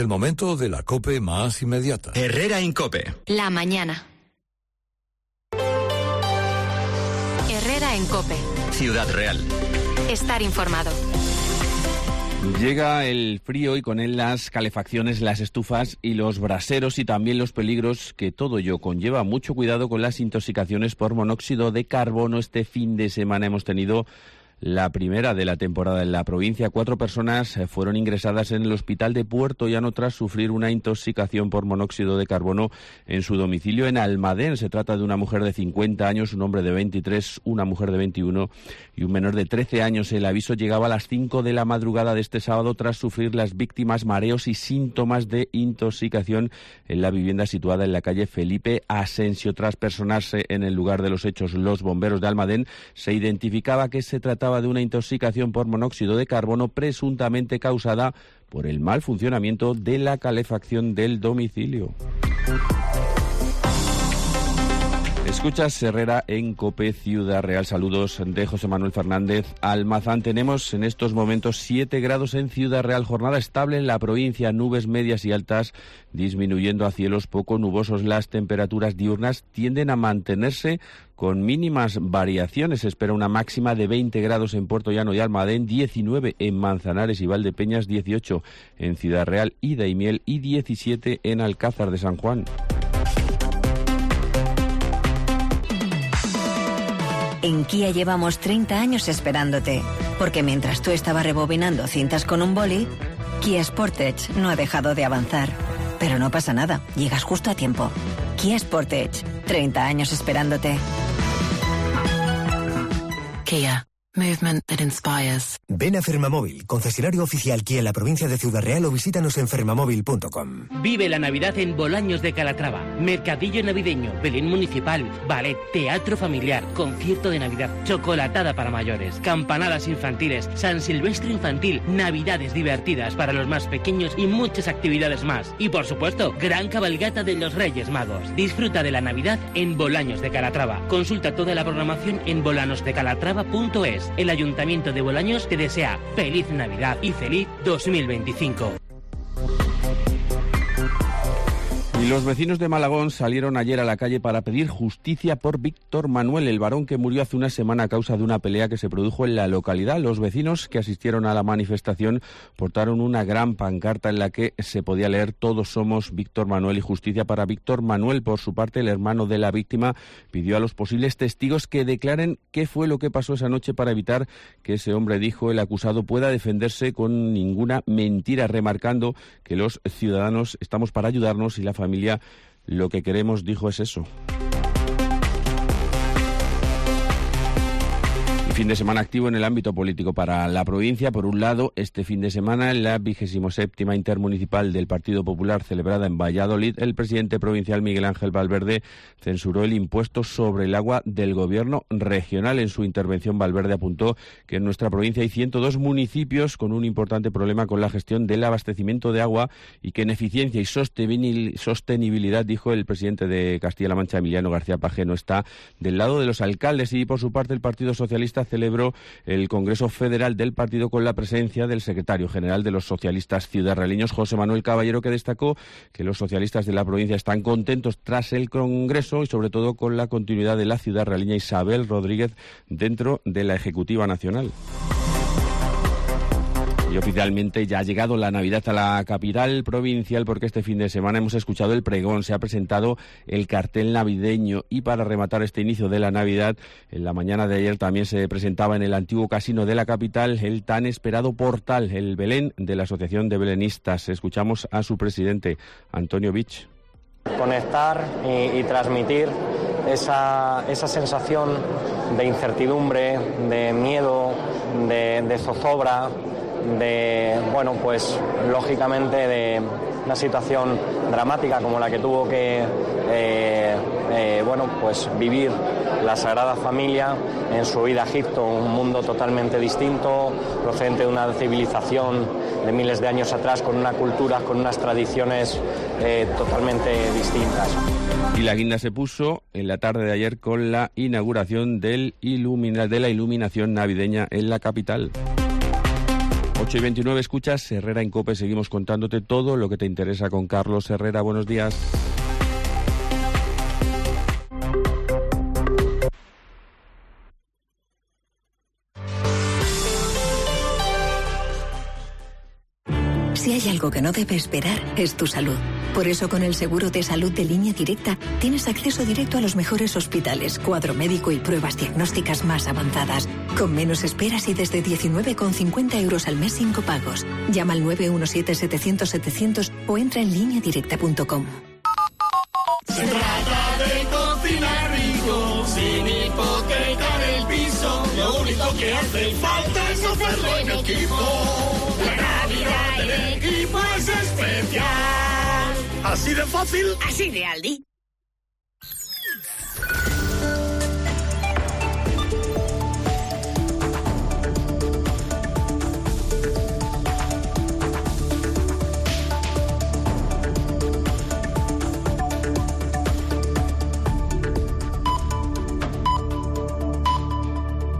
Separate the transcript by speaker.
Speaker 1: El momento de la COPE más inmediata.
Speaker 2: Herrera en COPE.
Speaker 3: La mañana. Herrera en COPE.
Speaker 2: Ciudad Real.
Speaker 3: Estar informado.
Speaker 4: Llega el frío y con él las calefacciones, las estufas y los braseros y también los peligros que todo ello conlleva. Mucho cuidado con las intoxicaciones por monóxido de carbono. Este fin de semana hemos tenido la primera de la temporada en la provincia. 4 personas fueron ingresadas en el hospital de Puerto Llano tras sufrir una intoxicación por monóxido de carbono en su domicilio en Almadén. Se trata de una mujer de 50 años, un hombre de 23, una mujer de 21 y un menor de 13 años. El aviso llegaba a las 5 de la madrugada de este sábado tras sufrir las víctimas mareos y síntomas de intoxicación en la vivienda situada en la calle Felipe Asensio. Tras personarse en el lugar de los hechos los bomberos de Almadén, se identificaba que se trataba de una intoxicación por monóxido de carbono presuntamente causada por el mal funcionamiento de la calefacción del domicilio. Escuchas Herrera en COPE Ciudad Real. Saludos de José Manuel Fernández Almazán. Tenemos en estos momentos 7 grados en Ciudad Real. Jornada estable en la provincia, nubes medias y altas disminuyendo a cielos poco nubosos. Las temperaturas diurnas tienden a mantenerse con mínimas variaciones. Se espera una máxima de 20 grados en Puerto Llano y Almadén, 19 en Manzanares y Valdepeñas, 18 en Ciudad Real y Daimiel y 17 en Alcázar de San Juan.
Speaker 5: En Kia llevamos 30 años esperándote, porque mientras tú estabas rebobinando cintas con un boli, Kia Sportage no ha dejado de avanzar. Pero no pasa nada, llegas justo a tiempo. Kia Sportage, 30 años esperándote.
Speaker 6: Kia. Movement that inspires.
Speaker 7: Ven a Fermamóvil, concesionario oficial Kia en la provincia de Ciudad Real, o visítanos en fermamóvil.com.
Speaker 8: Vive la Navidad en Bolaños de Calatrava. Mercadillo navideño, Belén municipal, ballet, teatro familiar, concierto de Navidad, chocolatada para mayores, campanadas infantiles, San Silvestre infantil, navidades divertidas para los más pequeños y muchas actividades más. Y por supuesto, gran cabalgata de los Reyes Magos. Disfruta de la Navidad en Bolaños de Calatrava. Consulta toda la programación en bolanosdecalatrava.es. El Ayuntamiento de Bolaños te desea feliz Navidad y feliz 2025.
Speaker 4: Y los vecinos de Malagón salieron ayer a la calle para pedir justicia por Víctor Manuel, el varón que murió hace una semana a causa de una pelea que se produjo en la localidad. Los vecinos que asistieron a la manifestación portaron una gran pancarta en la que se podía leer: todos somos Víctor Manuel y justicia para Víctor Manuel. Por su parte, el hermano de la víctima pidió a los posibles testigos que declaren qué fue lo que pasó esa noche para evitar que ese hombre, dijo el acusado, pueda defenderse con ninguna mentira, remarcando que los ciudadanos estamos para ayudarnos y la familia lo que queremos, dijo, es eso. Fin de semana activo en el ámbito político para la provincia. Por un lado, este fin de semana, la 27ª intermunicipal del Partido Popular celebrada en Valladolid, el presidente provincial Miguel Ángel Valverde censuró el impuesto sobre el agua del gobierno regional. En su intervención, Valverde apuntó que en nuestra provincia hay 102 municipios con un importante problema con la gestión del abastecimiento de agua y que en eficiencia y sostenibilidad, dijo el presidente de Castilla-La Mancha, Emiliano García Paje, no está del lado de los alcaldes. Y por su parte, el Partido Socialista celebró el Congreso Federal del partido con la presencia del secretario general de los socialistas ciudadrealeños, José Manuel Caballero, que destacó que los socialistas de la provincia están contentos tras el Congreso y sobre todo con la continuidad de la ciudadrealeña Isabel Rodríguez dentro de la Ejecutiva Nacional. Y oficialmente ya ha llegado la Navidad a la capital provincial, porque este fin de semana hemos escuchado el pregón, se ha presentado el cartel navideño y para rematar este inicio de la Navidad, en la mañana de ayer también se presentaba en el antiguo casino de la capital el tan esperado portal, el Belén de la Asociación de Belenistas. Escuchamos a su presidente, Antonio Vich.
Speaker 9: Conectar y transmitir esa sensación de incertidumbre, de miedo, de zozobra, pues lógicamente de una situación dramática como la que tuvo que pues vivir la Sagrada Familia en su huida a Egipto, un mundo totalmente distinto, procedente de una civilización de miles de años atrás, con una cultura, con unas tradiciones totalmente distintas.
Speaker 4: Y la guinda se puso en la tarde de ayer con la inauguración de la iluminación navideña en la capital. 8:29, escuchas Herrera en COPE. Seguimos contándote todo lo que te interesa con Carlos Herrera. Buenos días.
Speaker 5: Si hay algo que no debe esperar, es tu salud. Por eso, con el seguro de salud de Línea Directa, tienes acceso directo a los mejores hospitales, cuadro médico y pruebas diagnósticas más avanzadas, con menos esperas y desde 19,50 € al mes sin copagos. Llama al 917-700-700 o entra en lineadirecta.com.
Speaker 10: Se trata de cocinar rico, sin hipotecar el piso. Lo único que hace falta es hacerlo en equipo. La Navidad en equipo es especial. Así de fácil,
Speaker 11: así de Aldi.